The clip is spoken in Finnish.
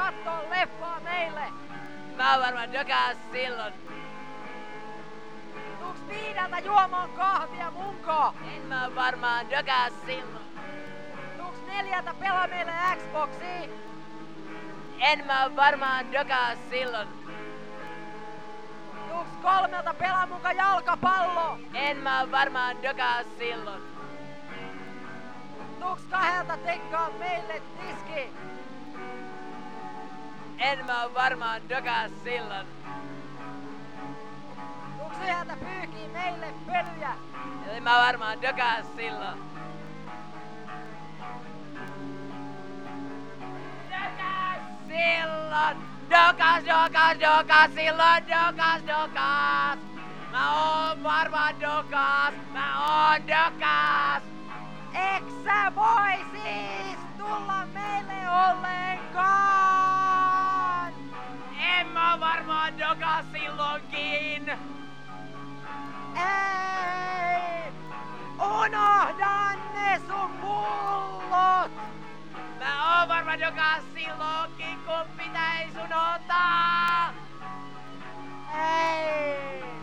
kattoo leffaa meille? Mä oon varmaan dokas silloin. Tuuks viideltä juomaan kahvia munko? En mä oon varmaan dokas silloin. Tuuks neljältä pelaa meille Xboxia? En mä oon varmaan dokas silloin. Tuuks kolmelta pelaa munka jalkapallo? En mä oon varmaan dokas silloin. Tuuks kahdelta tekkaa meille tiski? En mä oon varmaan dokas silloin. Tuuks yhdeltä pyyhkii meille pölyjä? En mä oon varmaan dokas silloin. Dokas silloin! Dokas silloin! Dokas! Mä oon varmaan dokas! Mä oon dokas! Eks sä voi siis tulla meille ollenkaan? En mä oon varmaan dokas silloinkin! Ei! Unohda ne sun pullot! Mä oon varmaan dokas silloinkin, kun pitäis unohtaa! Ei!